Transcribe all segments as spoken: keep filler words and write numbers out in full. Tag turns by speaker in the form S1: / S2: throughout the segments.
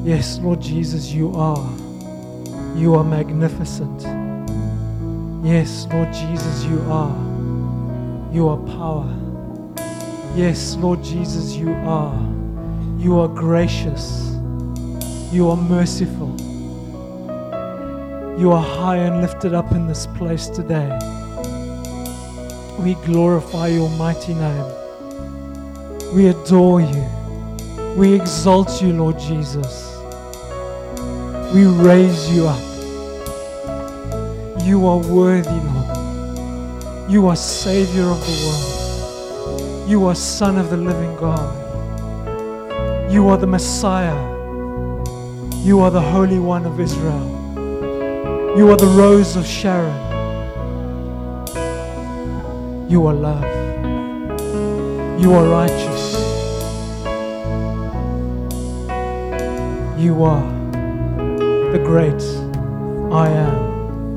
S1: Yes, Lord Jesus, you are. You are magnificent. Yes, Lord Jesus, you are. You are power. Yes, Lord Jesus, you are. You are gracious. You are merciful. You are high and lifted up in this place today. We glorify your mighty name. We adore you. We exalt you, Lord Jesus. We raise you up. You are worthy, Lord. You are Savior of the world. You are Son of the living God. You are the Messiah. You are the Holy One of Israel. You are the Rose of Sharon. You are love. You are righteous. You are the great I am.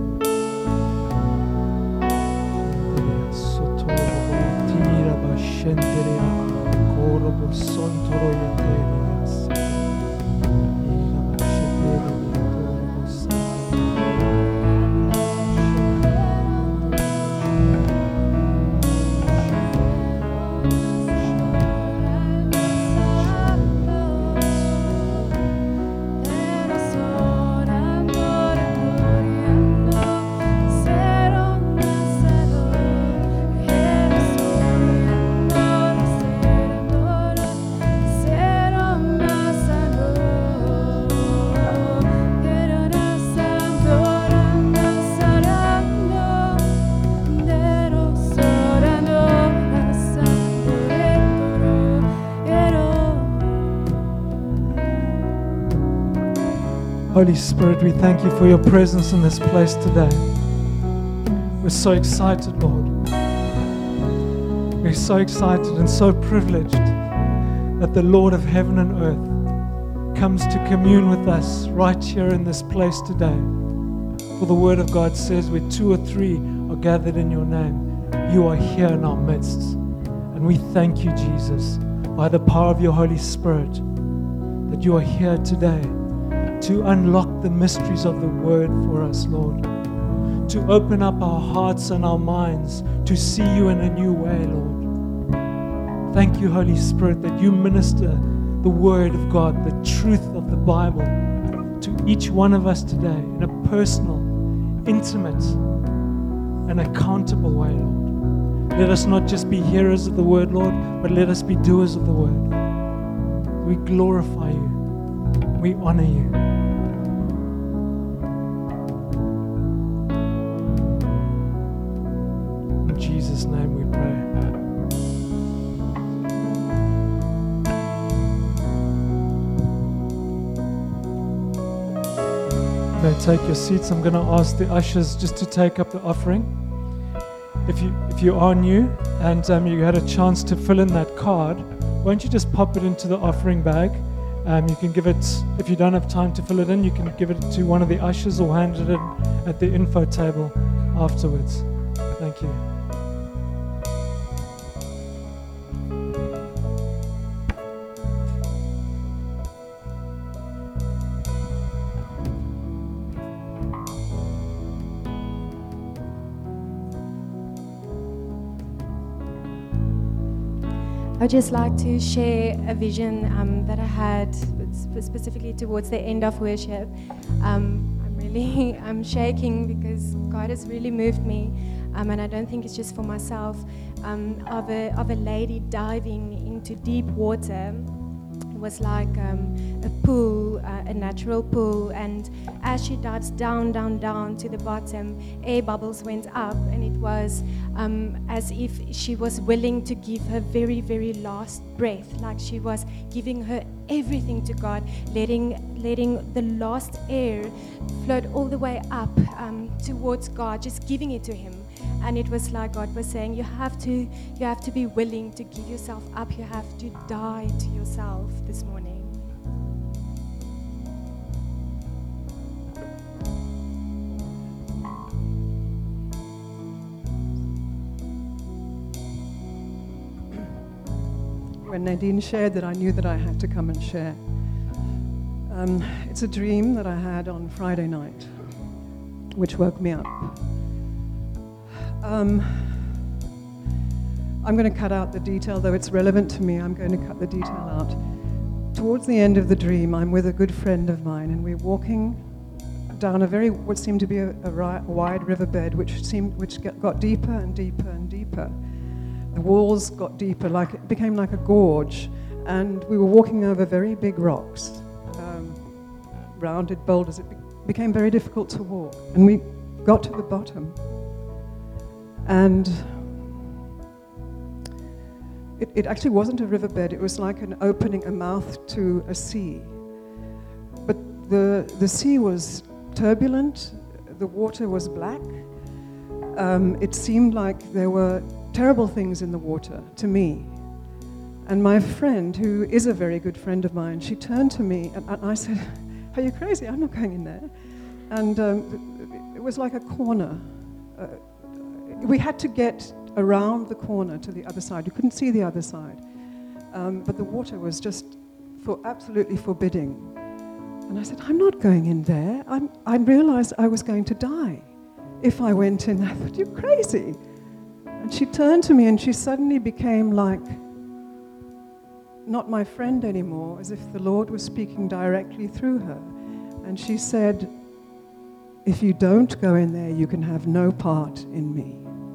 S1: Holy Spirit, we thank you for your presence in this place today. We're so excited, Lord. We're so excited and so privileged that the Lord of heaven and earth comes to commune with us right here in this place today. For the Word of God says, where two or three are gathered in your name, you are here in our midst. And we thank you, Jesus, by the power of your Holy Spirit, that you are here today to unlock the mysteries of the Word for us, Lord. To open up our hearts and our minds to see you in a new way, Lord. Thank you, Holy Spirit, that you minister the Word of God, the truth of the Bible, to each one of us today in a personal, intimate, and accountable way, Lord. Let us not just be hearers of the Word, Lord, but let us be doers of the Word. We glorify you. We honor you. In Jesus' name we pray. You may take your seats. I'm going to ask the ushers just to take up the offering. If you if you are new and um, you had a chance to fill in that card, why don't you just pop it into the offering bag? Um, you can give it, if you don't have time to fill it in, you can give it to one of the ushers or hand it in at the info table afterwards. Thank you.
S2: I'd just like to share a vision um, that I had specifically towards the end of worship. Um, I'm really I'm shaking because God has really moved me, um, and I don't think it's just for myself, um, of, a, of a lady diving into deep water. It was like um, a pool, uh, a natural pool, and as she dives down, down, down to the bottom, air bubbles went up, and it was um, as if she was willing to give her very, very last breath, like she was giving her everything to God, letting letting the last air float all the way up um, towards God, just giving it to Him. And it was like God was saying, you have to, you have to be willing to give yourself up. You have to die to yourself this morning.
S3: When Nadine shared that, I knew that I had to come and share. Um, it's a dream that I had on Friday night, which woke me up. Um, I'm going to cut out the detail, though it's relevant to me. I'm going to cut the detail out. Towards the end of the dream, I'm with a good friend of mine, and we're walking down a very, what seemed to be a, a ri- wide riverbed, which seemed, which get, got deeper and deeper and deeper. The walls got deeper, like it became like a gorge, and we were walking over very big rocks, um, rounded boulders. It be- became very difficult to walk, and we got to the bottom, and It, it actually wasn't a riverbed, it was like an opening, a mouth to a sea. But the, the sea was turbulent, the water was black. Um, it seemed like there were terrible things in the water to me. And my friend, who is a very good friend of mine, she turned to me and, and I said, "Are you crazy? I'm not going in there." And um, it was like a corner. Uh, we had to get around the corner to the other side. You couldn't see the other side. Um, but the water was just for absolutely forbidding. And I said, "I'm not going in there. I'm, I realized I was going to die if I went in. I thought, "You're crazy." And she turned to me and she suddenly became like, not my friend anymore, as if the Lord was speaking directly through her. And she said, "If you don't go in there, you can have no part in me."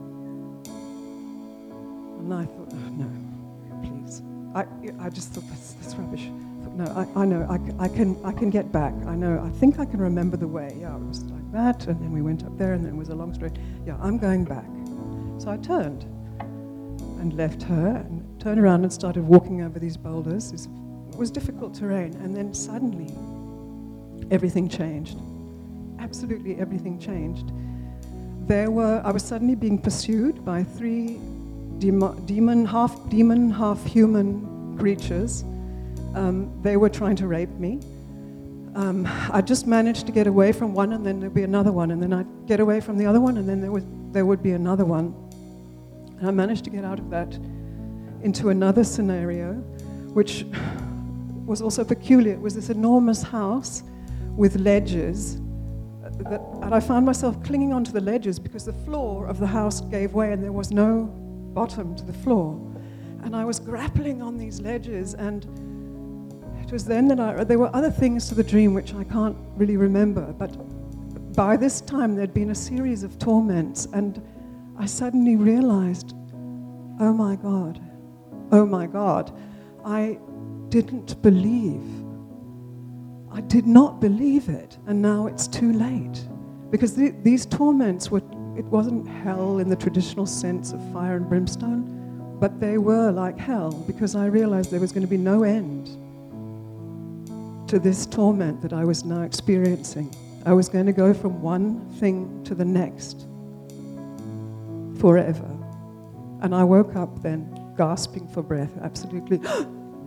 S3: And I thought, "Oh, no, please." I, I just thought, that's, that's rubbish. I thought, no, I, I know, I, I, can, I can get back. I know, I think I can remember the way. Yeah, it was like that, and then we went up there, and then it was a long straight. Yeah, I'm going back. So I turned and left her, and turned around and started walking over these boulders. It was difficult terrain, and then suddenly, everything changed. Absolutely everything changed. There were, I was suddenly being pursued by three Demo- demon, half demon, half human creatures. Um, they were trying to rape me. Um, I just managed to get away from one, and then there'd be another one, and then I'd get away from the other one, and then there would there would be another one. And I managed to get out of that into another scenario, which was also peculiar. It was this enormous house with ledges, that, and I found myself clinging onto the ledges because the floor of the house gave way, and there was no bottom to the floor. And I was grappling on these ledges, and it was then that I, there were other things to the dream which I can't really remember, but by this time there'd been a series of torments, and I suddenly realized, oh my God, oh my God, I didn't believe. I did not believe it, and now it's too late. Because the, these torments were, it wasn't hell in the traditional sense of fire and brimstone, but they were like hell, because I realized there was going to be no end to this torment that I was now experiencing. I was going to go from one thing to the next forever. And I woke up then gasping for breath, absolutely like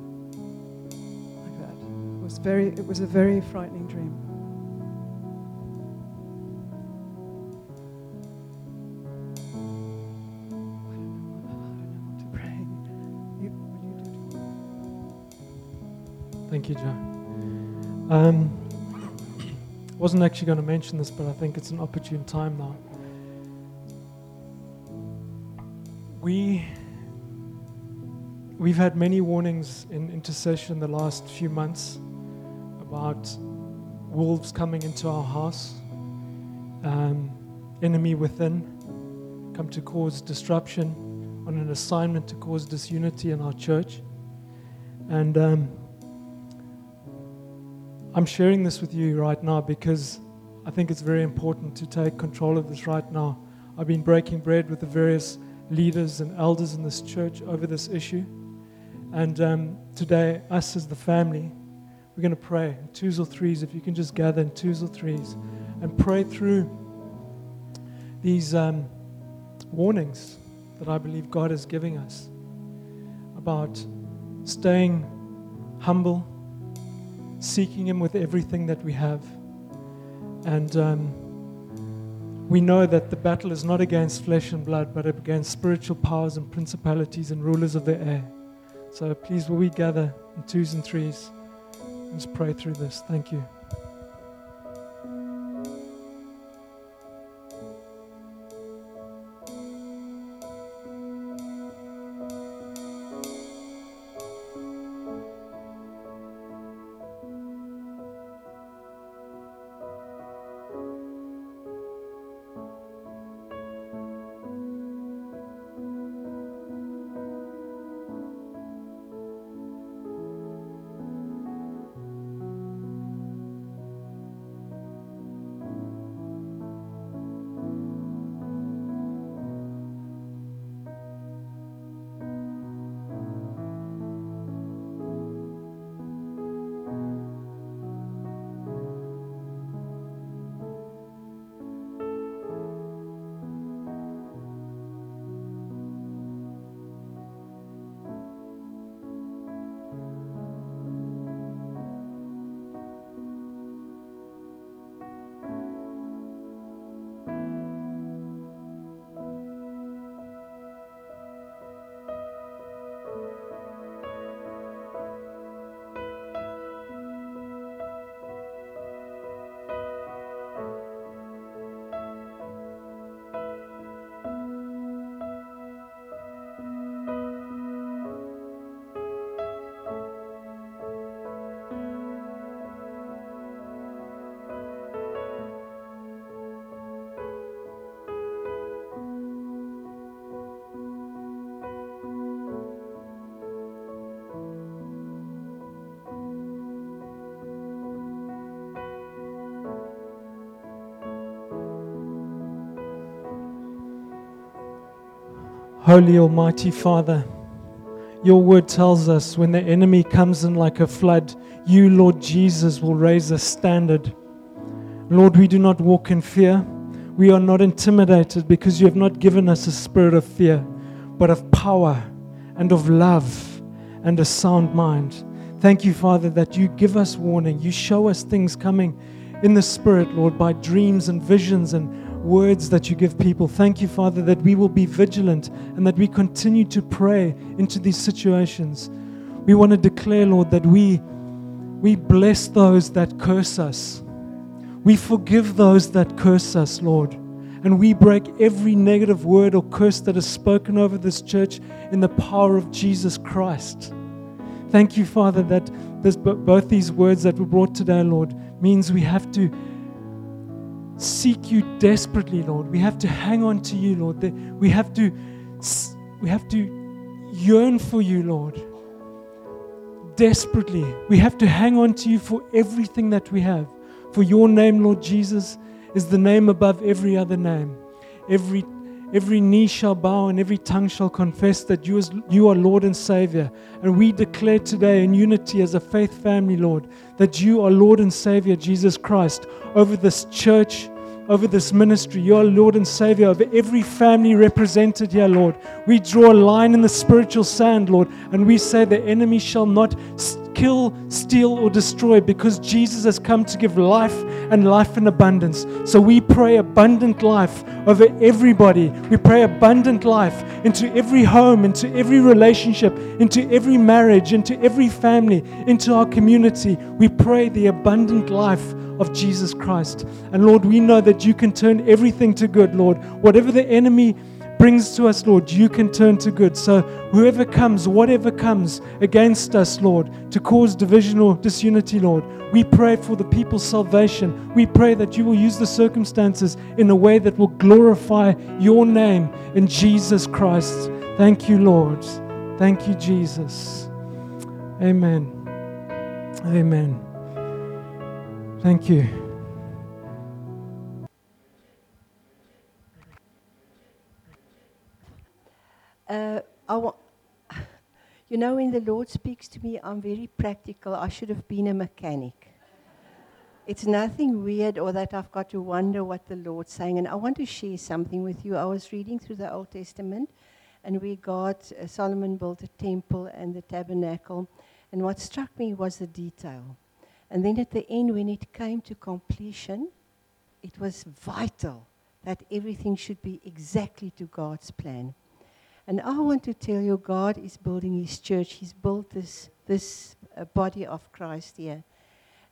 S3: that. It was very, it was a very frightening dream.
S1: Thank you, Joe. Um, I wasn't actually going to mention this, but I think it's an opportune time now. We, we've had many warnings in intercession the last few months about wolves coming into our house, um, enemy within, come to cause disruption on an assignment to cause disunity in our church. And um, I'm sharing this with you right now because I think it's very important to take control of this right now. I've been breaking bread with the various leaders and elders in this church over this issue. And um, today, us as the family, we're going to pray in twos or threes. If you can just gather in twos or threes and pray through these um, warnings that I believe God is giving us about staying humble, seeking Him with everything that we have. And um, we know that the battle is not against flesh and blood, but against spiritual powers and principalities and rulers of the air. So please, will we gather in twos and threes Let's pray through this. Thank you. Holy Almighty Father, your word tells us when the enemy comes in like a flood, you, Lord Jesus, will raise a standard. Lord, we do not walk in fear. We are not intimidated because you have not given us a spirit of fear, but of power and of love and a sound mind. Thank you, Father, that you give us warning. You show us things coming in the Spirit, Lord, by dreams and visions and words that you give people. Thank you, Father, that we will be vigilant and that we continue to pray into these situations. We want to declare, Lord, that we, we bless those that curse us. We forgive those that curse us, Lord. And we break every negative word or curse that is spoken over this church in the power of Jesus Christ. Thank you, Father, that this, both these words that were brought today, Lord, means we have to seek you desperately, Lord. We have to hang on to you, Lord. We have to, we have to yearn for you, Lord. Desperately. We have to hang on to you for everything that we have. For your name, Lord Jesus, is the name above every other name. Every Every knee shall bow and every tongue shall confess that you, is, you are Lord and Savior. And we declare today in unity as a faith family, Lord, that you are Lord and Savior, Jesus Christ, over this church, over this ministry. You are Lord and Savior over every family represented here, Lord. We draw a line in the spiritual sand, Lord, and we say the enemy shall not kill, steal, or destroy, because Jesus has come to give life and life in abundance. So we pray abundant life over everybody. We pray abundant life into every home, into every relationship, into every marriage, into every family, into our community. We pray the abundant life of Jesus Christ. And Lord, we know that you can turn everything to good, Lord. Whatever the enemy brings to us, Lord, you can turn to good. So whoever comes, whatever comes against us, Lord, to cause division or disunity, Lord, we pray for the people's salvation. We pray that you will use the circumstances in a way that will glorify your name in Jesus Christ. Thank you, Lord. Thank you, Jesus. Amen. Amen. Thank you.
S4: Uh, I wa- you know, when the Lord speaks to me, I'm very practical. I should have been a mechanic. It's nothing weird or that I've got to wonder what the Lord's saying. And I want to share something with you. I was reading through the Old Testament, and we got uh, Solomon built a temple and the tabernacle. And what struck me was the detail. And then at the end, when it came to completion, it was vital that everything should be exactly to God's plan. And I want to tell you, God is building His church. He's built this, this uh, body of Christ here.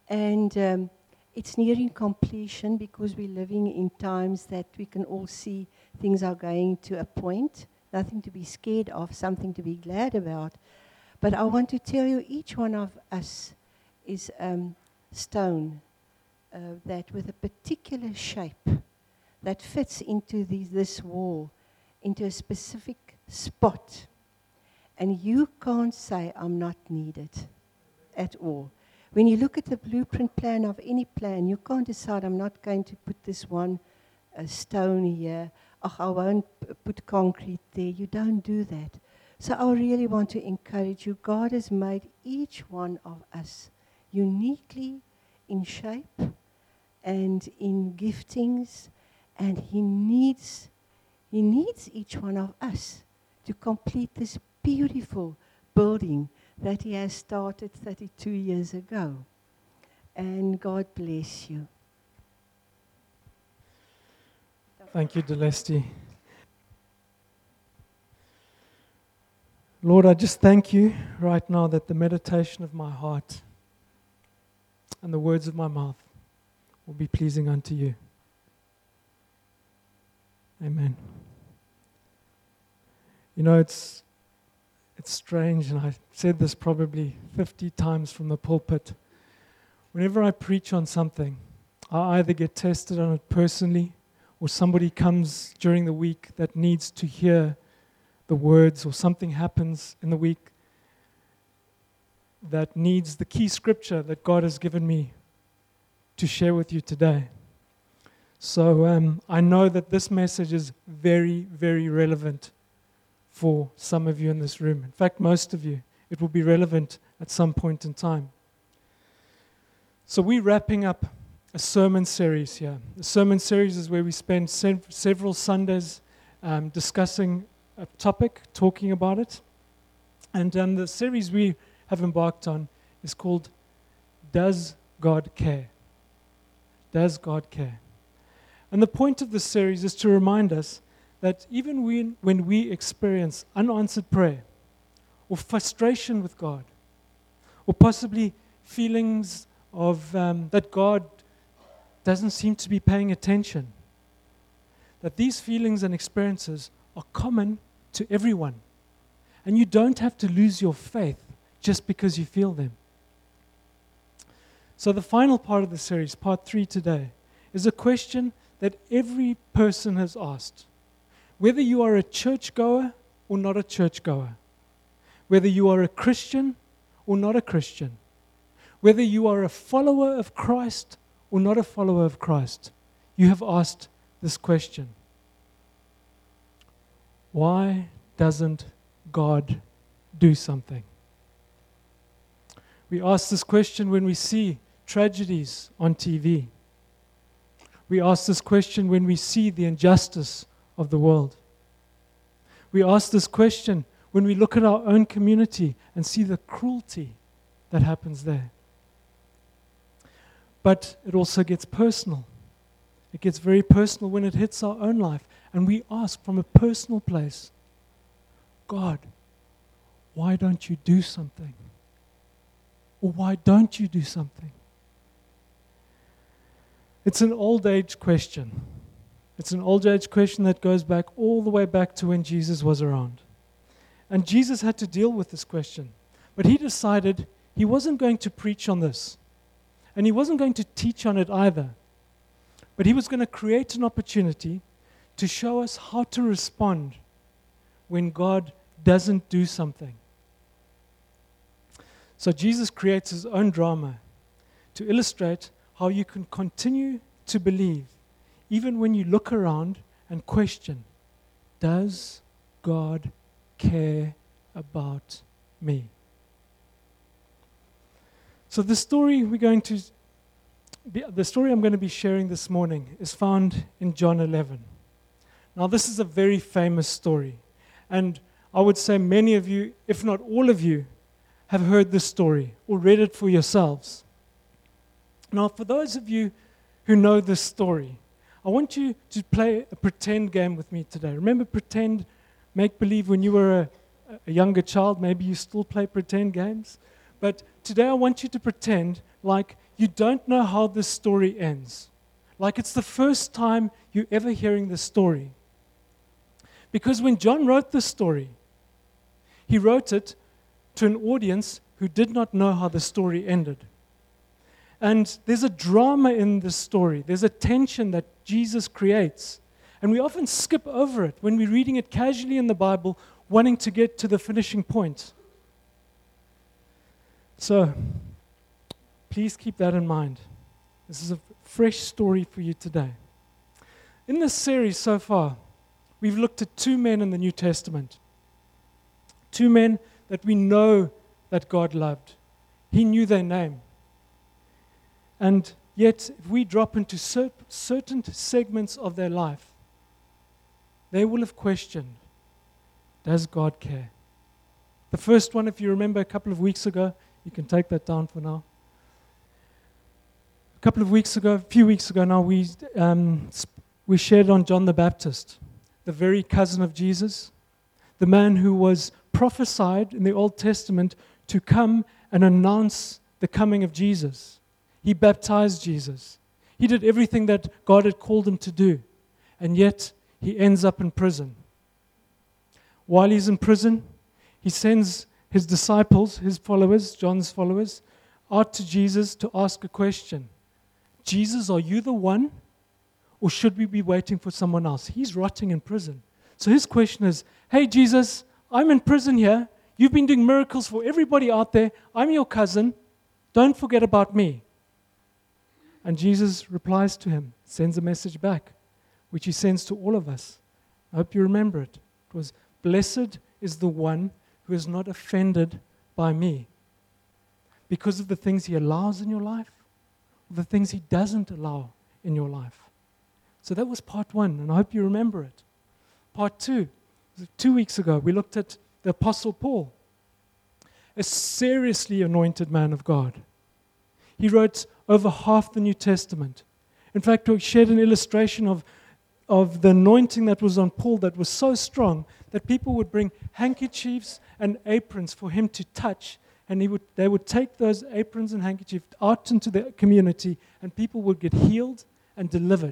S4: And um, it's nearing completion because we're living in times that we can all see things are going to a point. Nothing to be scared of, something to be glad about. But I want to tell you, each one of us is um, stone uh, that with a particular shape that fits into the, this wall, into a specific spot. And you can't say, I'm not needed at all. When you look at the blueprint plan of any plan, you can't decide, I'm not going to put this one uh, stone here. Oh, I won't p- put concrete there. You don't do that. So I really want to encourage you. God has made each one of us uniquely in shape and in giftings, and He needs, He needs each one of us to complete this beautiful building that He has started thirty-two years ago. And God bless you.
S1: Thank you, Delesti. Lord, I just thank you right now that the meditation of my heart and the words of my mouth will be pleasing unto you. Amen. You know, it's it's strange, and I've said this probably fifty times from the pulpit. Whenever I preach on something, I either get tested on it personally, or somebody comes during the week that needs to hear the words, or something happens in the week that needs the key scripture that God has given me to share with you today. So um, I know that this message is very, very relevant for some of you in this room. In fact, most of you. It will be relevant at some point in time. So we're wrapping up a sermon series here. The sermon series is where we spend sev- several Sundays um, discussing a topic, talking about it. And um, the series we have embarked on is called Does God Care? Does God Care? And the point of this series is to remind us that even when, when we experience unanswered prayer, or frustration with God, or possibly feelings of um, that God doesn't seem to be paying attention, that these feelings and experiences are common to everyone. And you don't have to lose your faith just because you feel them. So the final part of the series, part three today, is a question that every person has asked. Whether you are a churchgoer or not a churchgoer, whether you are a Christian or not a Christian, whether you are a follower of Christ or not a follower of Christ, you have asked this question. Why doesn't God do something? We ask this question when we see tragedies on T V. We ask this question when we see the injustice of the world. We ask this question when we look at our own community and see the cruelty that happens there. But it also gets personal. It gets very personal when it hits our own life. And we ask from a personal place, God, why don't you do something? Or why don't you do something? It's an old age question. It's an old age question that goes back all the way back to when Jesus was around. And Jesus had to deal with this question. But he decided he wasn't going to preach on this. And he wasn't going to teach on it either. But he was going to create an opportunity to show us how to respond when God doesn't do something. So Jesus creates his own drama to illustrate how you can continue to believe even when you look around and question, does God care about me? So the story we're going to be, the story I'm going to be sharing this morning is found in John eleven. Now this is a very famous story, and I would say many of you, if not all of you, have heard this story or read it for yourselves. Now for those of you who know this story, I want you to play a pretend game with me today. Remember pretend, make believe when you were a, a younger child, maybe you still play pretend games. But today I want you to pretend like you don't know how this story ends. Like it's the first time you're ever hearing this story. Because when John wrote this story, he wrote it to an audience who did not know how the story ended. And there's a drama in this story. There's a tension that Jesus creates. And we often skip over it when we're reading it casually in the Bible, wanting to get to the finishing point. So, please keep that in mind. This is a fresh story for you today. In this series so far, we've looked at two men in the New Testament. Two men that we know that God loved. He knew their name. And yet, if we drop into cer- certain segments of their life, they will have questioned, does God care? The first one, if you remember a couple of weeks ago, you can take that down for now. A couple of weeks ago, a few weeks ago now, we, um, we shared on John the Baptist, the very cousin of Jesus, the man who was prophesied in the Old Testament to come and announce the coming of Jesus. He baptized Jesus. He did everything that God had called him to do. And yet, he ends up in prison. While he's in prison, he sends his disciples, his followers, John's followers, out to Jesus to ask a question. Jesus, are you the one? Or should we be waiting for someone else? He's rotting in prison. So his question is, hey, Jesus, I'm in prison here. You've been doing miracles for everybody out there. I'm your cousin. Don't forget about me. And Jesus replies to him, sends a message back, which he sends to all of us. I hope you remember it. It was, blessed is the one who is not offended by me because of the things he allows in your life, or the things he doesn't allow in your life. So that was part one, and I hope you remember it. Part two, two weeks ago, we looked at the Apostle Paul, a seriously anointed man of God. He wrote over half the New Testament. In fact, we shared an illustration of, of the anointing that was on Paul that was so strong that people would bring handkerchiefs and aprons for him to touch, and he would, they would take those aprons and handkerchiefs out into the community, and people would get healed and delivered.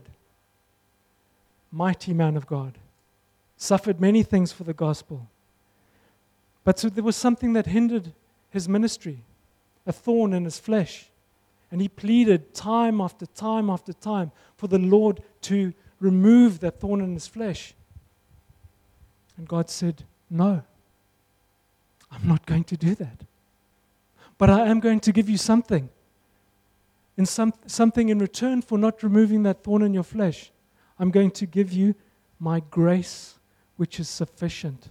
S1: Mighty man of God. Suffered many things for the gospel. But so there was something that hindered his ministry, a thorn in his flesh. And he pleaded time after time after time for the Lord to remove that thorn in his flesh. And God said, no, I'm not going to do that. But I am going to give you something. In some, something in return for not removing that thorn in your flesh. I'm going to give you my grace, which is sufficient.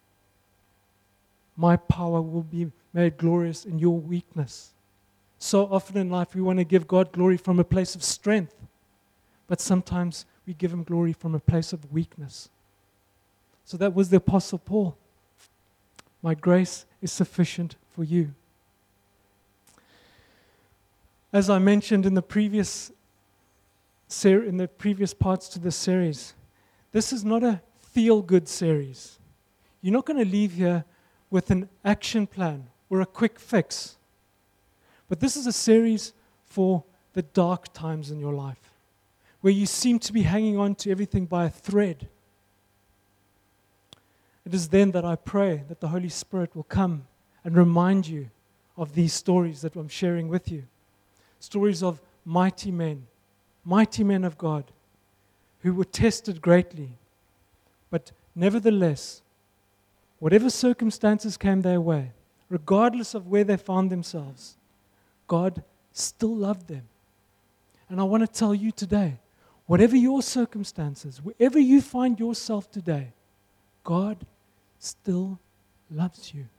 S1: My power will be made glorious in your weakness. So often in life we want to give God glory from a place of strength, but sometimes we give him glory from a place of weakness. So that was the Apostle Paul. My grace is sufficient for you. As I mentioned in the previous ser- in the previous parts to this series, this is not a feel-good series. You're not going to leave here with an action plan or a quick fix. But this is a series for the dark times in your life, where you seem to be hanging on to everything by a thread. It is then that I pray that the Holy Spirit will come and remind you of these stories that I'm sharing with you. Stories of mighty men, mighty men of God, who were tested greatly, but nevertheless, whatever circumstances came their way, regardless of where they found themselves, God still loved them. And I want to tell you today, whatever your circumstances, wherever you find yourself today, God still loves you.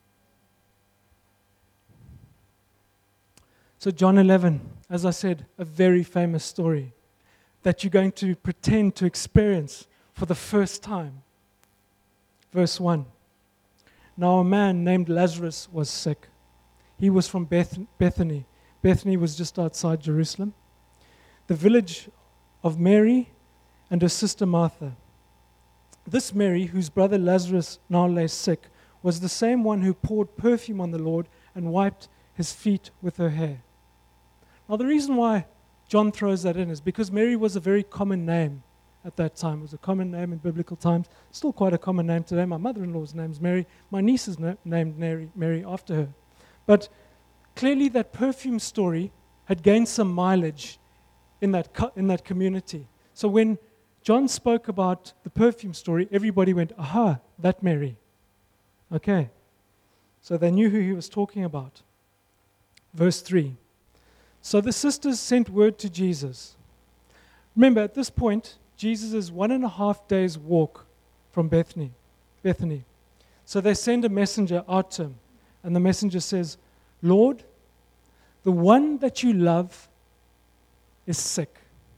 S1: So John eleven, as I said, a very famous story that you're going to pretend to experience for the first time. Verse one. Now a man named Lazarus was sick. He was from Beth- Bethany. Bethany was just outside Jerusalem. The village of Mary and her sister Martha. This Mary, whose brother Lazarus now lay sick, was the same one who poured perfume on the Lord and wiped his feet with her hair. Now, the reason why John throws that in is because Mary was a very common name at that time. It was a common name in biblical times. Still quite a common name today. My mother-in-law's name's Mary. My niece is na- named Mary, Mary after her. But clearly that perfume story had gained some mileage in that, co- in that community. So when John spoke about the perfume story, everybody went, aha, that Mary. Okay. So they knew who he was talking about. Verse three. So the sisters sent word to Jesus. Remember, at this point, Jesus is one and a half days' walk from Bethany. Bethany. So they send a messenger out to him. And the messenger says, Lord, the one that you love is sick.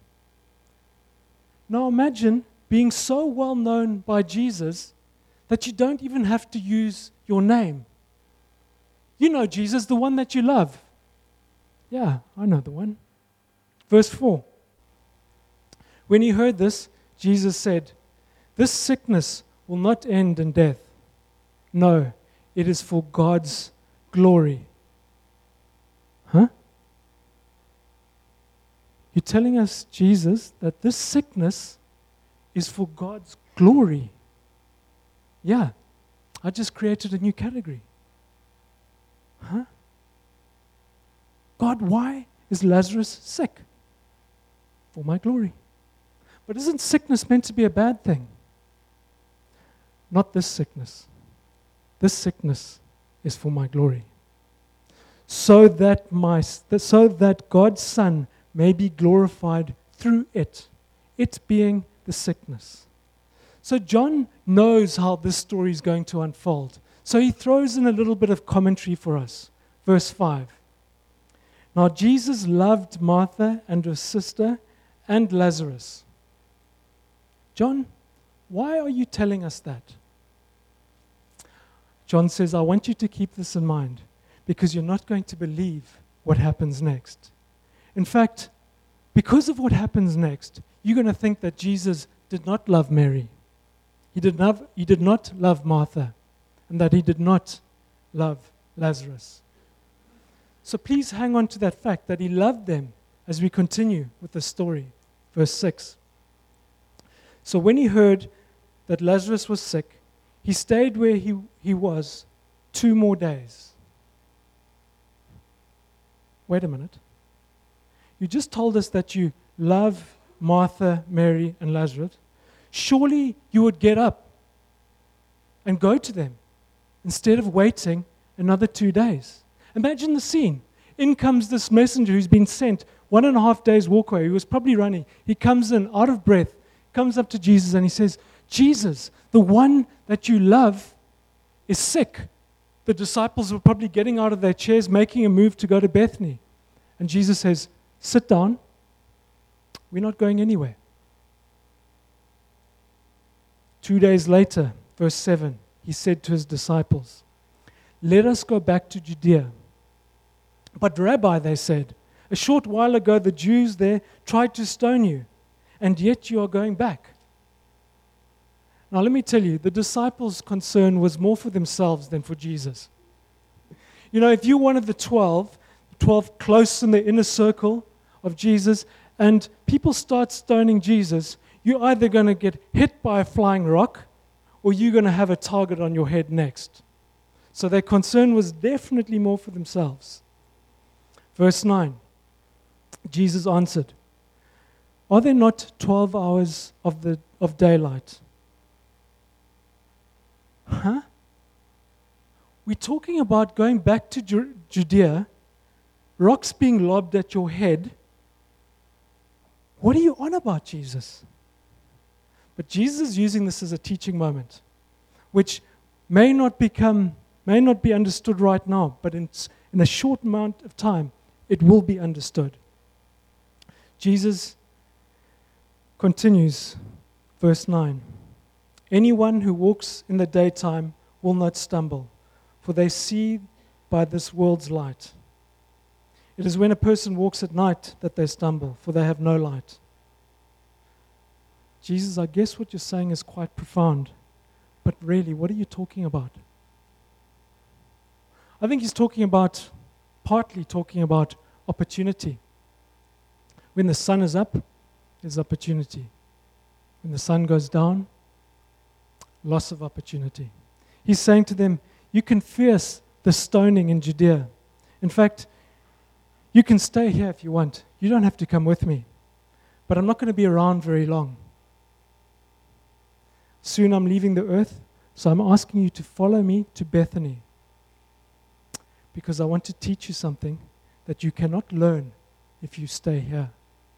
S1: Now imagine being so well known by Jesus that you don't even have to use your name. You know Jesus, the one that you love. Yeah, I know the one. Verse four. When he heard this, Jesus said, this sickness will not end in death. No, it is for God's glory. Huh? You're telling us, Jesus, that this sickness is for God's glory. Yeah, I just created a new category. Huh? God, why is Lazarus sick? For my glory. But isn't sickness meant to be a bad thing? Not this sickness. This sickness is for my glory. So that my so that God's Son may be glorified through it. It being the sickness. So John knows how this story is going to unfold. So he throws in a little bit of commentary for us. Verse five. Now Jesus loved Martha and her sister and Lazarus. John, why are you telling us that? John says, I want you to keep this in mind because you're not going to believe what happens next. In fact, because of what happens next, you're going to think that Jesus did not love Mary. He did not, he did not love Martha, and that he did not love Lazarus. So please hang on to that fact that he loved them as we continue with the story. Verse six. So when he heard that Lazarus was sick, he stayed where he, he was two more days. Wait a minute. You just told us that you love Martha, Mary, and Lazarus. Surely you would get up and go to them instead of waiting another two days. Imagine the scene. In comes this messenger who's been sent one and a half days walk away. He was probably running. He comes in out of breath, comes up to Jesus and he says, Jesus, the one that you love is sick. The disciples were probably getting out of their chairs, making a move to go to Bethany. And Jesus says, sit down. We're not going anywhere. Two days later, verse seven, he said to his disciples, let us go back to Judea. But Rabbi, they said, a short while ago the Jews there tried to stone you, and yet you are going back. Now let me tell you, the disciples' concern was more for themselves than for Jesus. You know, if you're one of the twelve, twelve close in the inner circle of Jesus, and people start stoning Jesus, you're either going to get hit by a flying rock, or you're going to have a target on your head next. So their concern was definitely more for themselves. Verse nine, Jesus answered, are there not twelve hours of the of daylight? Huh? We're talking about going back to Ju- Judea, rocks being lobbed at your head. What are you on about, Jesus? But Jesus is using this as a teaching moment, which may not become, may not be understood right now, but in, in a short amount of time, it will be understood. Jesus continues, verse nine. Anyone who walks in the daytime will not stumble, for they see by this world's light. It is when a person walks at night that they stumble, for they have no light. Jesus, I guess what you're saying is quite profound, but really, what are you talking about? I think he's talking about, partly talking about opportunity. When the sun is up, there's opportunity. When the sun goes down, loss of opportunity. He's saying to them, you can face the stoning in Judea. In fact, you can stay here if you want. You don't have to come with me. But I'm not going to be around very long. Soon I'm leaving the earth, so I'm asking you to follow me to Bethany. Because I want to teach you something that you cannot learn if you stay here.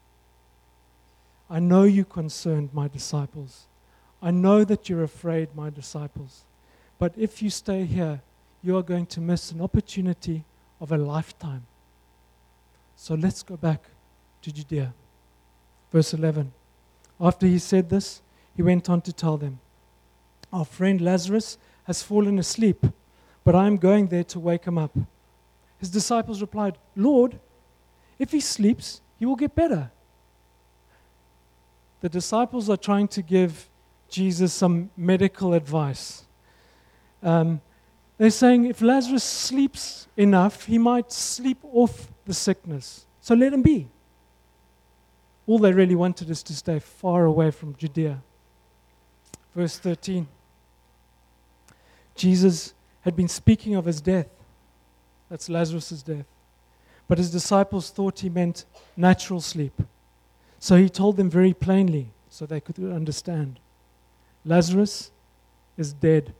S1: I know you're concerned, my disciples. I know that you're afraid, my disciples. But if you stay here, you are going to miss an opportunity of a lifetime. So let's go back to Judea. Verse eleven. After he said this, he went on to tell them, our friend Lazarus has fallen asleep, but I am going there to wake him up. His disciples replied, Lord, if he sleeps, he will get better. The disciples are trying to give Jesus some medical advice. Um, they're saying if Lazarus sleeps enough, he might sleep off the sickness. So let him be. All they really wanted is to stay far away from Judea. Verse thirteen. Jesus had been speaking of his death. That's Lazarus' death. But his disciples thought he meant natural sleep. So he told them very plainly so they could understand. Lazarus is dead.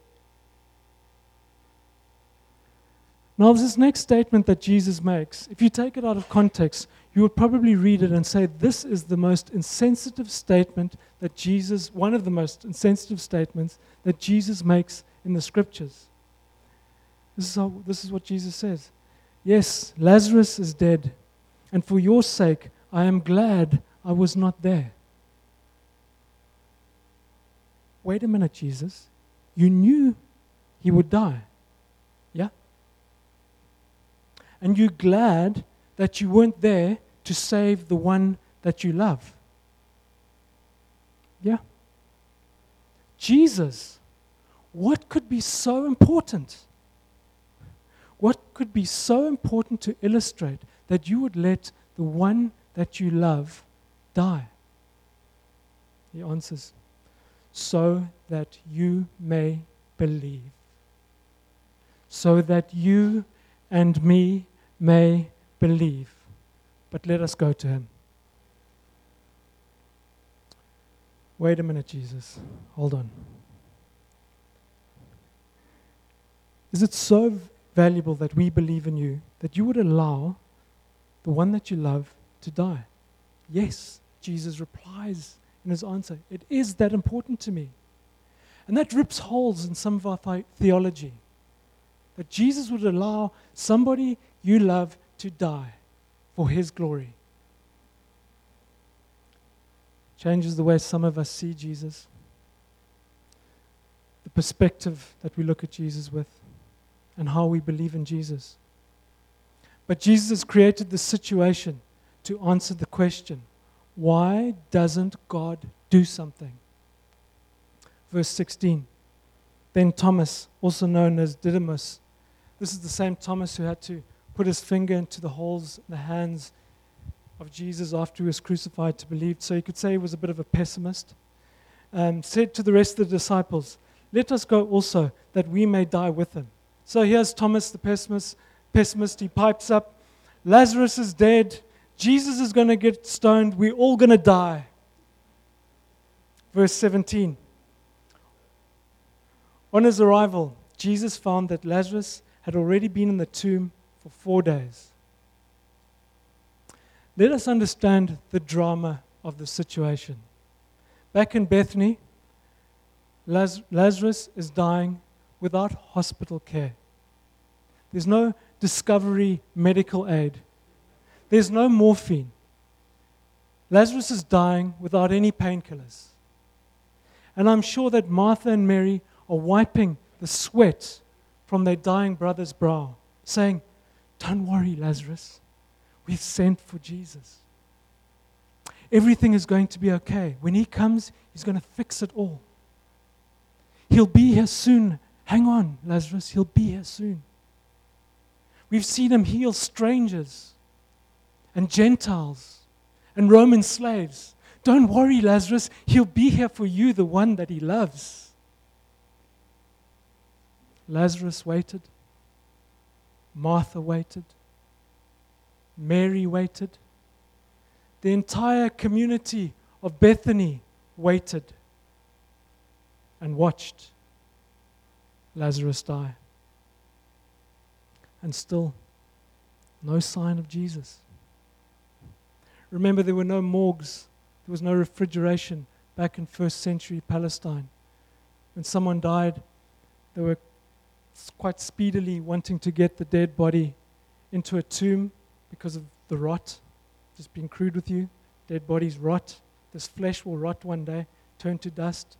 S1: Now, this next statement that Jesus makes, if you take it out of context, you would probably read it and say, this is the most insensitive statement that Jesus, one of the most insensitive statements that Jesus makes in the scriptures. This is, how, this is what Jesus says. Yes, Lazarus is dead, and for your sake, I am glad I was not there. Wait a minute, Jesus. You knew he would die. Yeah? And you're glad that you weren't there to save the one that you love. Yeah? Jesus, what could be so important? What could be so important to illustrate that you would let the one that you love die? He answers, so that you may believe. So that you and me may believe. But let us go to him. Wait a minute, Jesus. Hold on. Is it so valuable that we believe in you that you would allow the one that you love to die? Yes, Jesus replies in his answer. It is that important to me. And that rips holes in some of our th- theology. That Jesus would allow somebody you love to die for his glory. Changes the way some of us see Jesus. The perspective that we look at Jesus with. And how we believe in Jesus. But Jesus created the situation to answer the question, why doesn't God do something? Verse sixteen. Then Thomas, also known as Didymus, this is the same Thomas who had to put his finger into the holes in the hands of Jesus after he was crucified to believe. So you could say he was a bit of a pessimist. Um, said to the rest of the disciples, let us go also that we may die with him. So here's Thomas the pessimist. pessimist. He pipes up, Lazarus is dead. Jesus is going to get stoned. We're all going to die. Verse seventeen. On his arrival, Jesus found that Lazarus had already been in the tomb for four days. Let us understand the drama of the situation. Back in Bethany, Laz- Lazarus is dying without hospital care. There's no discovery medical aid. There's no morphine. Lazarus is dying without any painkillers. And I'm sure that Martha and Mary are wiping the sweat from their dying brother's brow, saying, don't worry, Lazarus. We've sent for Jesus. Everything is going to be okay. When he comes, he's going to fix it all. He'll be here soon. Hang on, Lazarus. He'll be here soon. We've seen him heal strangers and Gentiles and Roman slaves. Don't worry, Lazarus, he'll be here for you, the one that he loves. Lazarus waited. Martha waited. Mary waited. The entire community of Bethany waited and watched Lazarus die. And still, no sign of Jesus. Remember, there were no morgues. There was no refrigeration back in first century Palestine. When someone died, they were quite speedily wanting to get the dead body into a tomb because of the rot. Just being crude with you, dead bodies rot. This flesh will rot one day, turn to dust.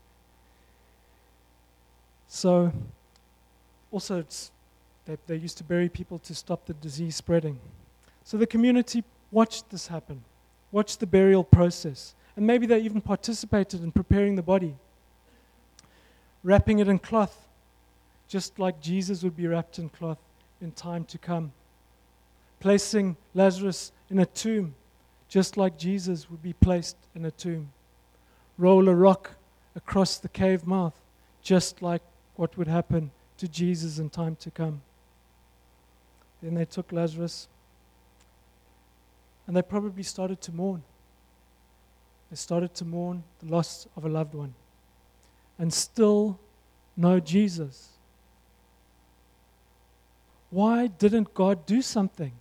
S1: So, also, it's, they, they used to bury people to stop the disease spreading. So the community watched this happen, watched the burial process, and maybe they even participated in preparing the body, wrapping it in cloth, just like Jesus would be wrapped in cloth in time to come, placing Lazarus in a tomb, just like Jesus would be placed in a tomb, roll a rock across the cave mouth, just like what would happen to Jesus in time to come. Then they took Lazarus, and they probably started to mourn. They started to mourn the loss of a loved one, and still no Jesus. Why didn't God do something?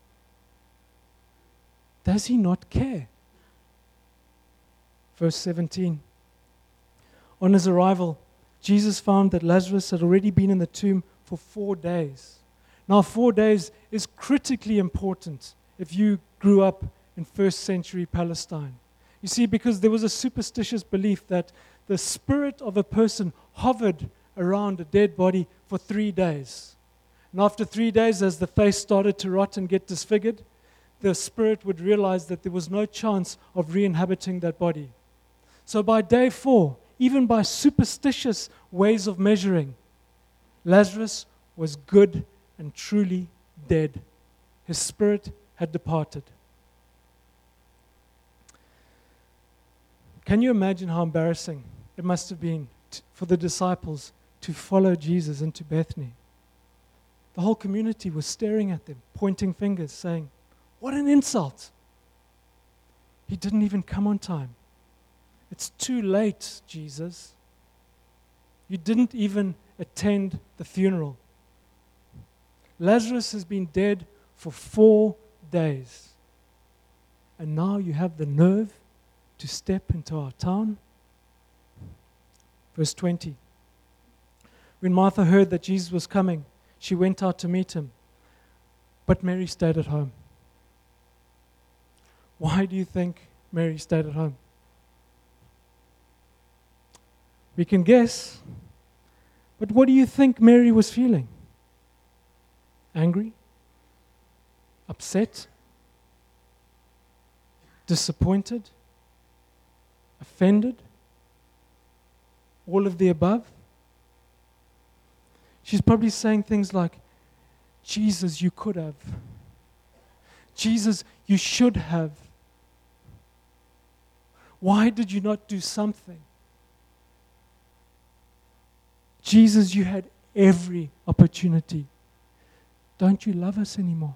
S1: Does he not care? Verse seventeen. On his arrival, Jesus found that Lazarus had already been in the tomb for four days. Now, four days is critically important if you grew up in first century Palestine. You see, because there was a superstitious belief that the spirit of a person hovered around a dead body for three days. And after three days, as the face started to rot and get disfigured, the spirit would realize that there was no chance of re-inhabiting that body. So by day four, even by superstitious ways of measuring, Lazarus was good and truly dead. His spirit had departed. Can you imagine how embarrassing it must have been t- for the disciples to follow Jesus into Bethany? The whole community was staring at them, pointing fingers, saying, "What an insult! He didn't even come on time. It's too late, Jesus. You didn't even attend the funeral. Lazarus has been dead for four days. And now you have the nerve to step into our town?" Verse twenty. When Martha heard that Jesus was coming, she went out to meet him. But Mary stayed at home. Why do you think Mary stayed at home? We can guess. But what do you think Mary was feeling? Angry? Upset? Disappointed? Offended? All of the above? She's probably saying things like, "Jesus, you could have. Jesus, you should have. Why did you not do something? Jesus, you had every opportunity. Don't you love us anymore?"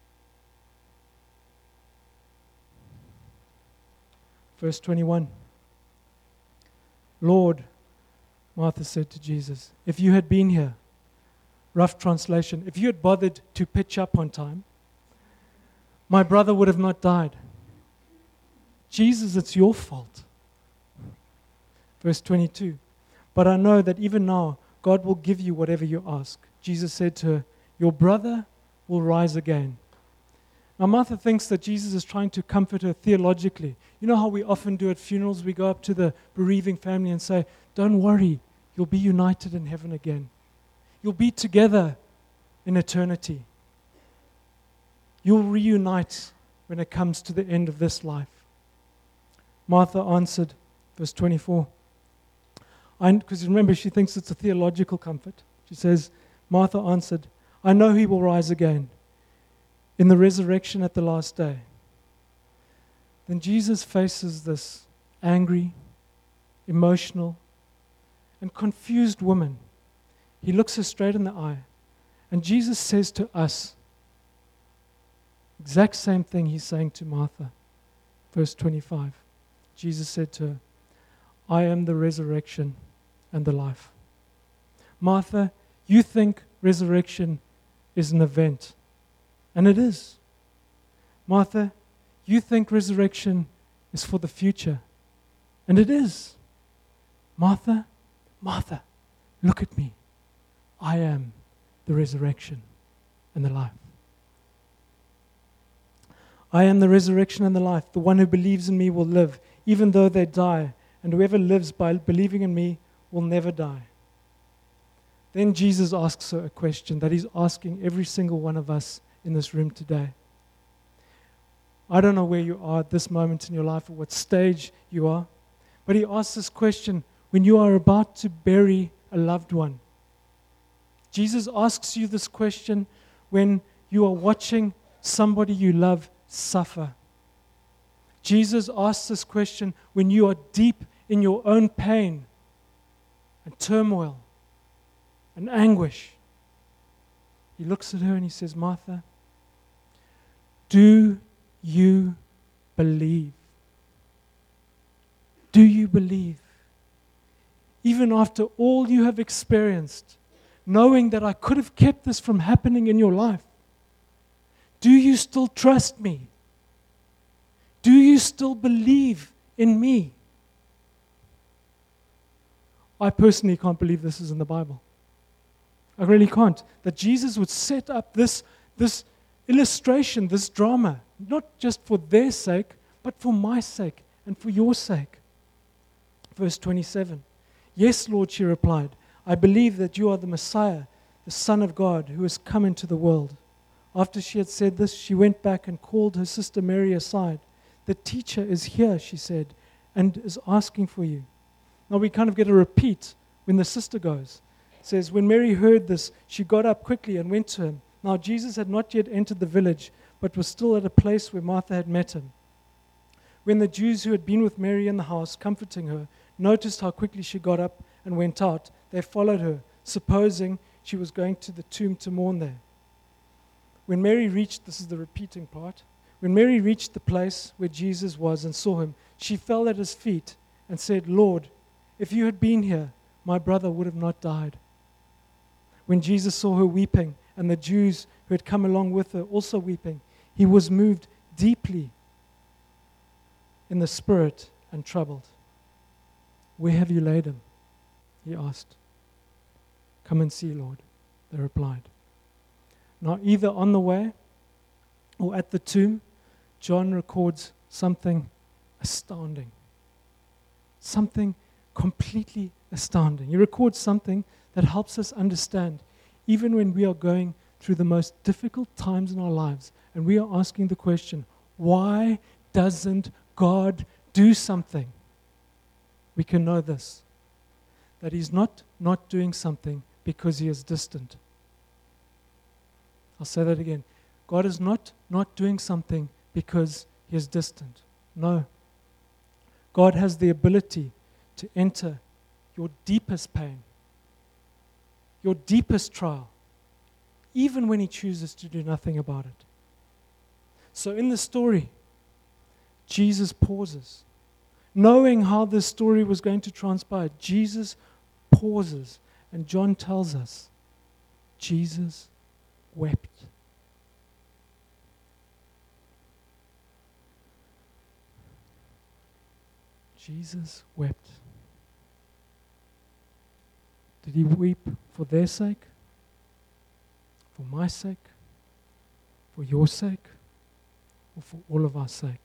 S1: Verse twenty-one. "Lord," Martha said to Jesus, "if you had been here," rough translation, "if you had bothered to pitch up on time, my brother would have not died. Jesus, it's your fault." Verse twenty-two. "But I know that even now, God will give you whatever you ask." Jesus said to her, "Your brother will rise again." Now, Martha thinks that Jesus is trying to comfort her theologically. You know how we often do at funerals? We go up to the bereaving family and say, "Don't worry, you'll be united in heaven again. You'll be together in eternity. You'll reunite when it comes to the end of this life." Martha answered, verse twenty-four, because remember, she thinks it's a theological comfort. She says, Martha answered, "I know he will rise again in the resurrection at the last day." then Jesus faces this angry, emotional, and confused woman. He looks her straight in the eye, and Jesus says to us, exact same thing he's saying to Martha. Verse twenty-five. Jesus said to her, I am the resurrection and the life. Martha, you think resurrection is an event, and it is. Martha, you think resurrection is for the future, and it is. Martha, Martha, look at me. I am the resurrection and the life. I am the resurrection and the life. The one who believes in me will live, even though they die, and whoever lives by believing in me will never die. Then Jesus asks her a question that he's asking every single one of us in this room today. I don't know where you are at this moment in your life or what stage you are, but he asks this question when you are about to bury a loved one. Jesus asks you this question when you are watching somebody you love suffer. Jesus asks this question when you are deep in your own pain and turmoil and anguish. He looks at her and he says, Martha, do you believe? Do you believe? Even after all you have experienced, knowing that I could have kept this from happening in your life, do you still trust me? Do you still believe in me? I personally can't believe this is in the Bible. I really can't. That Jesus would set up this, this illustration, this drama, not just for their sake, but for my sake and for your sake. Verse twenty-seven. Yes, Lord, she replied, I believe that you are the Messiah, the Son of God, who has come into the world. After she had said this, she went back and called her sister Mary aside. The teacher is here, she said, and is asking for you. Now we kind of get a repeat when the sister goes. It says, when Mary heard this, she got up quickly and went to him. Now Jesus had not yet entered the village, but was still at a place where Martha had met him. When the Jews who had been with Mary in the house, comforting her, noticed how quickly she got up and went out, they followed her, supposing she was going to the tomb to mourn there. When Mary reached, this is the repeating part, when Mary reached the place where Jesus was and saw him, she fell at his feet and said, Lord, if you had been here, my brother would have not died. When Jesus saw her weeping, and the Jews who had come along with her also weeping, he was moved deeply in the spirit and troubled. Where have you laid him? He asked. Come and see, Lord, they replied. Now, either on the way or at the tomb, John records something astounding. Something completely astounding. He records something that helps us understand, even when we are going through the most difficult times in our lives, and we are asking the question, why doesn't God do something? We can know this, that he's not not doing something because he is distant. I'll say that again. God is not not doing something because he is distant. No. God has the ability to enter your deepest pain, your deepest trial, even when he chooses to do nothing about it. So in the story, Jesus pauses. Knowing how this story was going to transpire, Jesus pauses, and John tells us, Jesus wept. Jesus wept. Did he weep for their sake? For my sake? For your sake? Or for all of our sake?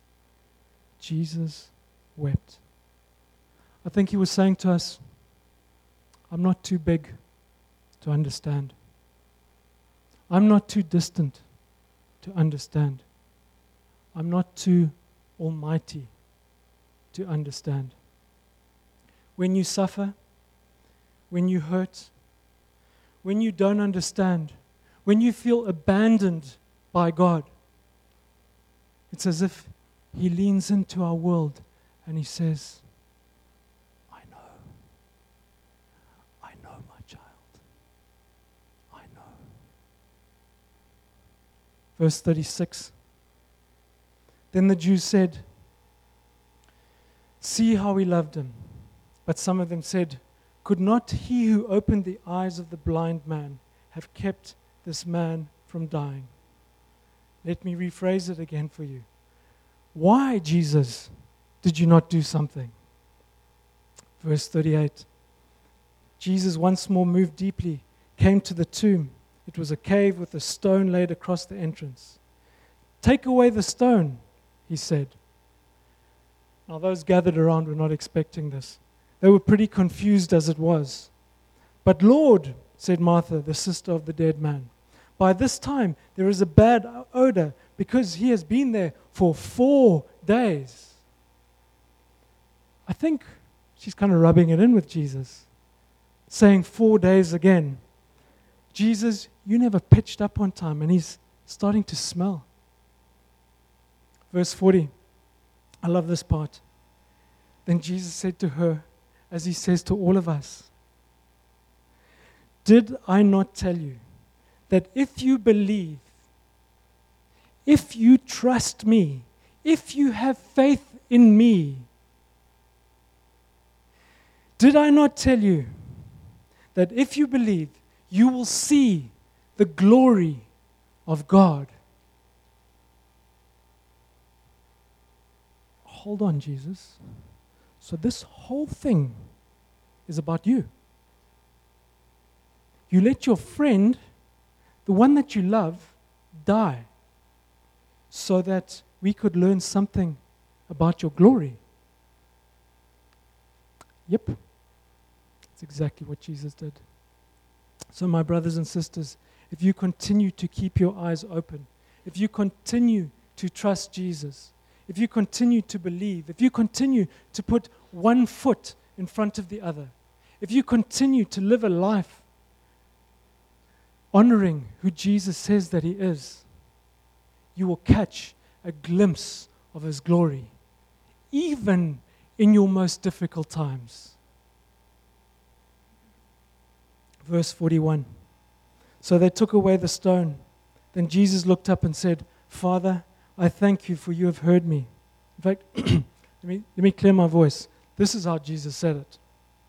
S1: Jesus wept. I think he was saying to us, I'm not too big to understand. I'm not too distant to understand. I'm not too almighty to understand. When you suffer, when you hurt, when you don't understand, when you feel abandoned by God, it's as if He leans into our world and he says, I know. I know, my child. I know. Verse thirty-six. Then the Jews said, see how he loved him. But some of them said, could not he who opened the eyes of the blind man have kept this man from dying? Let me rephrase it again for you. Why, Jesus, did you not do something? Verse thirty-eight. Jesus, once more moved deeply, came to the tomb. It was a cave with a stone laid across the entrance. Take away the stone, he said. Now, those gathered around were not expecting this. They were pretty confused as it was. But Lord, said Martha, the sister of the dead man, by this time there is a bad odor because he has been there for four days. I think she's kind of rubbing it in with Jesus, saying four days again. Jesus, you never pitched up on time, and he's starting to smell. Verse forty. I love this part. Then Jesus said to her, as he says to all of us, did I not tell you that if you believe, if you trust me, if you have faith in me, did I not tell you that if you believe, you will see the glory of God? Hold on, Jesus. So this whole thing is about you. You let your friend, the one that you love, die so that we could learn something about your glory. Yep. That's exactly what Jesus did. So my brothers and sisters, if you continue to keep your eyes open, if you continue to trust Jesus, if you continue to believe, if you continue to put one foot in front of the other, if you continue to live a life honoring who Jesus says that he is, you will catch a glimpse of his glory, even in your most difficult times. Verse forty-one. So they took away the stone. Then Jesus looked up and said, Father, I thank you for you have heard me. In fact, let me, let me clear my voice. This is how Jesus said it.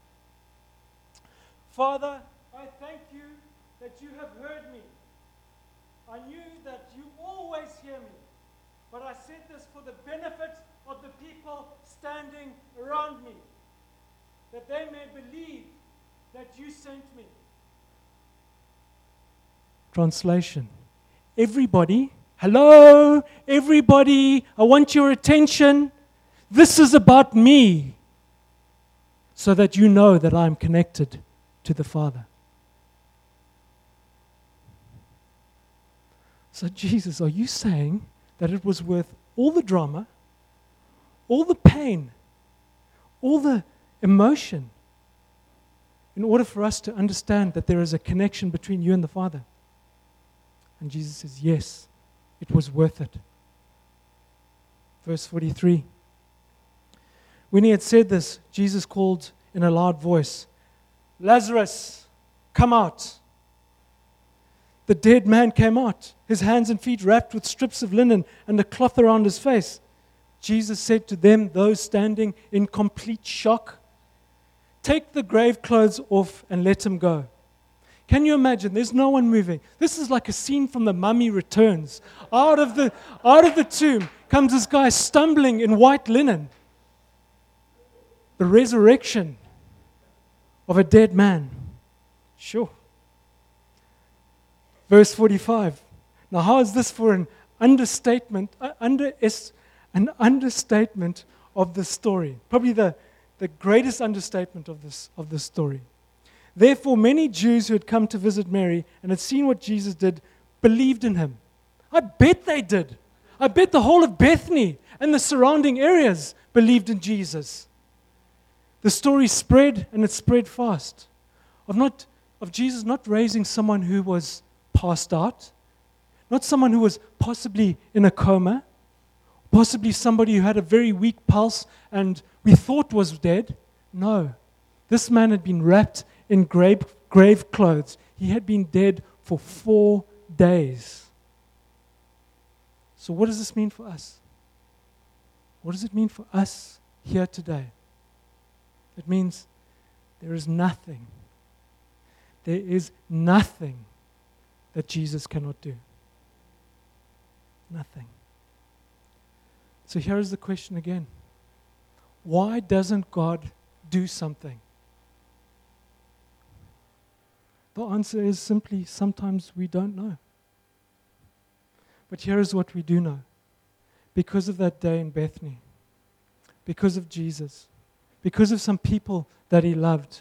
S1: Father, I thank you that you have heard me. I knew that you always hear me, but I said this for the benefit of the people standing around me, that they may believe that you sent me. Translation. Everybody, hello, everybody, I want your attention. This is about me, so that you know that I'm connected to the Father. So Jesus, are you saying that it was worth all the drama, all the pain, all the emotion, in order for us to understand that there is a connection between you and the Father? And Jesus says, yes, it was worth it. Verse forty-three. When he had said this, Jesus called in a loud voice, Lazarus, come out. The dead man came out, his hands and feet wrapped with strips of linen and a cloth around his face. Jesus said to them, those standing in complete shock, take the grave clothes off and let him go. Can you imagine? There's no one moving. This is like a scene from The Mummy Returns. Out of the, out of the tomb comes this guy stumbling in white linen. The resurrection of a dead man. Sure. Verse forty-five. Now, how is this for an understatement, uh, under, an understatement of the story? Probably the, the greatest understatement of this, of this story. Therefore, many Jews who had come to visit Mary and had seen what Jesus did believed in him. I bet they did. I bet the whole of Bethany and the surrounding areas believed in Jesus. The story spread, and it spread fast, of not of Jesus not raising someone who was passed out, not someone who was possibly in a coma, Possibly somebody who had a very weak pulse and we thought was dead. No. This man had been wrapped in grave, grave clothes. He had been dead for four days. So what does this mean for us? What does it mean for us here today? It means there is nothing, there is nothing that Jesus cannot do. Nothing. So here is the question again. Why doesn't God do something? The answer is simply, sometimes we don't know. But here is what we do know. Because of that day in Bethany, because of Jesus, because of some people that he loved,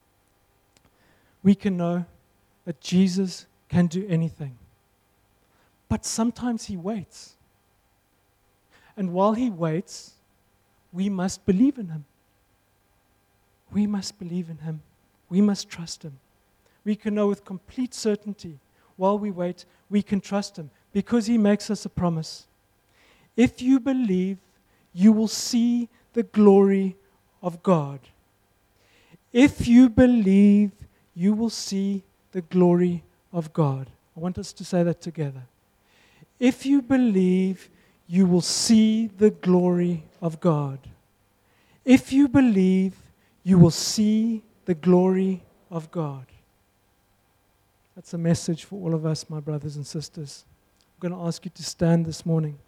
S1: we can know that Jesus can do anything. But sometimes he waits. And while he waits, we must believe in him. We must believe in him. We must trust him. We can know with complete certainty, while we wait, we can trust him because he makes us a promise. If you believe, you will see the glory of God. If you believe, you will see the glory of God. I want us to say that together. If you believe, you will see the glory of God. If you believe, you will see the glory of God. That's a message for all of us, my brothers and sisters. I'm going to ask you to stand this morning.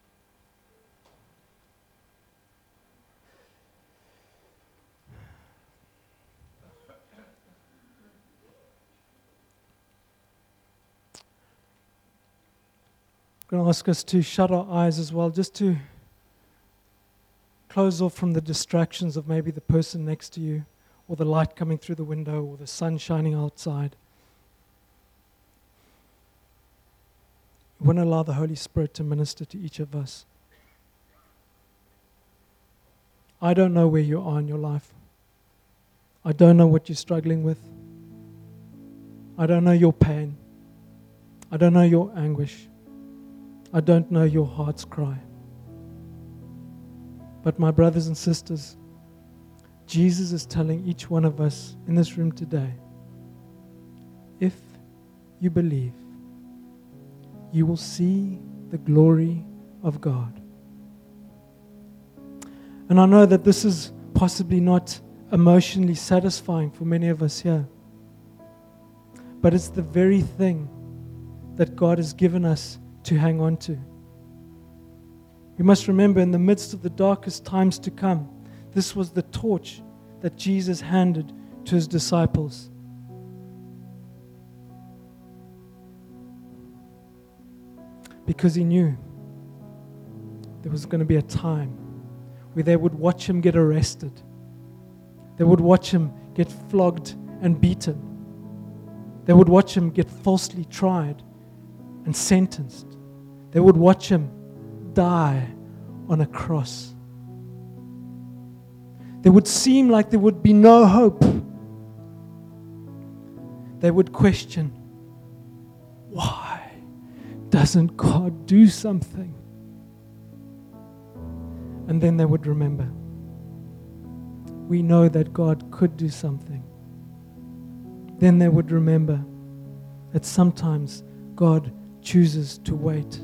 S1: I'm going to ask us to shut our eyes as well, just to close off from the distractions of maybe the person next to you, or the light coming through the window, or the sun shining outside. We want to allow the Holy Spirit to minister to each of us. I don't know where you are in your life. I don't know what you're struggling with. I don't know your pain. I don't know your anguish. I don't know your heart's cry. But my brothers and sisters, Jesus is telling each one of us in this room today, if you believe, you will see the glory of God. And I know that this is possibly not emotionally satisfying for many of us here, but it's the very thing that God has given us to hang on to. You must remember, in the midst of the darkest times to come, this was the torch that Jesus handed to his disciples. Because he knew there was going to be a time where they would watch him get arrested. They would watch him get flogged and beaten. They would watch him get falsely tried and sentenced. They would watch him die on a cross. There would seem like there would be no hope. They would question, why doesn't God do something? And then they would remember, we know that God could do something. Then they would remember that sometimes God chooses to wait.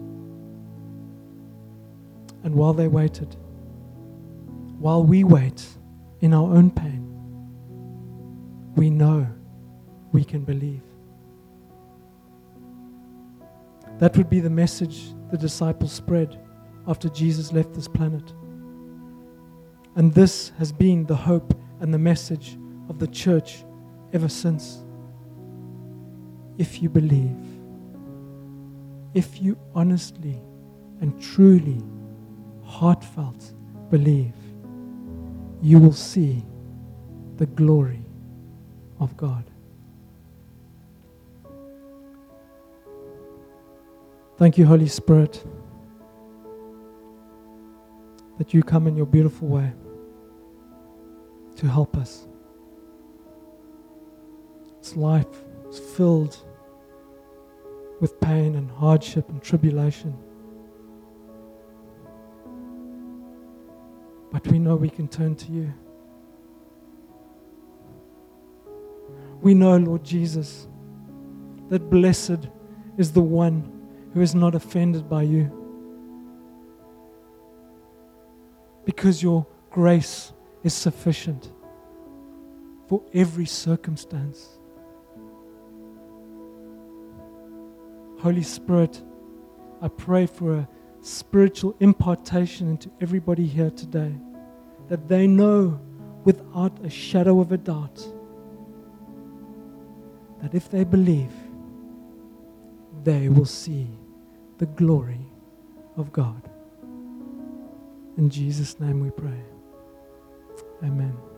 S1: And while they waited, while we wait in our own pain, we know we can believe. That would be the message the disciples spread after Jesus left this planet. And this has been the hope and the message of the church ever since. If you believe, if you honestly and truly, heartfelt believe, you will see the glory of God. Thank you, Holy Spirit, that you come in your beautiful way to help us. This life is filled with pain and hardship and tribulation. But we know we can turn to you. We know, Lord Jesus, that blessed is the one who is not offended by you, because your grace is sufficient for every circumstance. Holy Spirit, I pray for a spiritual impartation into everybody here today, that they know without a shadow of a doubt that if they believe, they will see the glory of God. In Jesus' name we pray. Amen.